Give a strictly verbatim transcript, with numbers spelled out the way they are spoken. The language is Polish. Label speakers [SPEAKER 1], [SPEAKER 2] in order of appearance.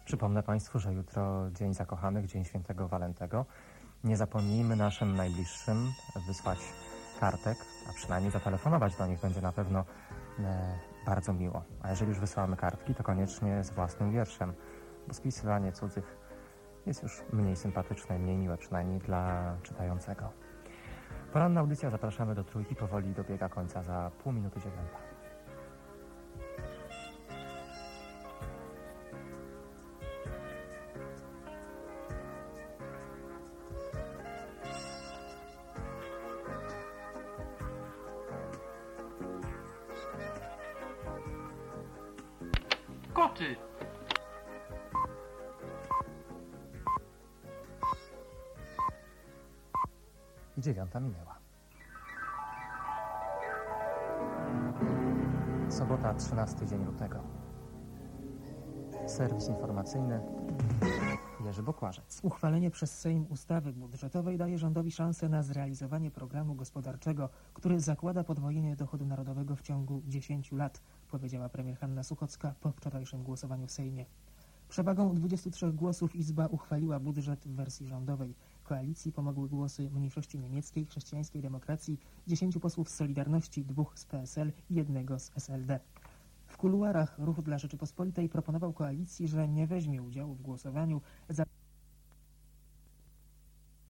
[SPEAKER 1] Przypomnę Państwu, że jutro Dzień Zakochanych, Dzień Świętego Walentego. Nie zapomnijmy naszym najbliższym wysłać kartek, a przynajmniej zatelefonować do nich będzie na pewno e, bardzo miło. A jeżeli już wysyłamy kartki, to koniecznie z własnym wierszem, bo spisywanie cudzych jest już mniej sympatyczne, mniej miłe, przynajmniej dla czytającego. Poranna audycja, zapraszamy do Trójki, powoli dobiega końca, za pół minuty dziewiąta.
[SPEAKER 2] Koty!
[SPEAKER 1] I dziewiąta minęła. Sobota, trzynasty dzień lutego. Serwis informacyjny Jerzy Bokłażec.
[SPEAKER 3] Uchwalenie przez Sejm ustawy budżetowej daje rządowi szansę na zrealizowanie programu gospodarczego, który zakłada podwojenie dochodu narodowego w ciągu dziesięciu lat, powiedziała premier Hanna Suchocka po wczorajszym głosowaniu w Sejmie. Przewagą dwudziestu trzech głosów Izba uchwaliła budżet w wersji rządowej. Koalicji pomogły głosy mniejszości niemieckiej, chrześcijańskiej demokracji, dziesięciu posłów z Solidarności, dwóch z P S L i jednego z S L D. W kuluarach Ruch dla Rzeczypospolitej proponował koalicji, że nie weźmie udziału w głosowaniu za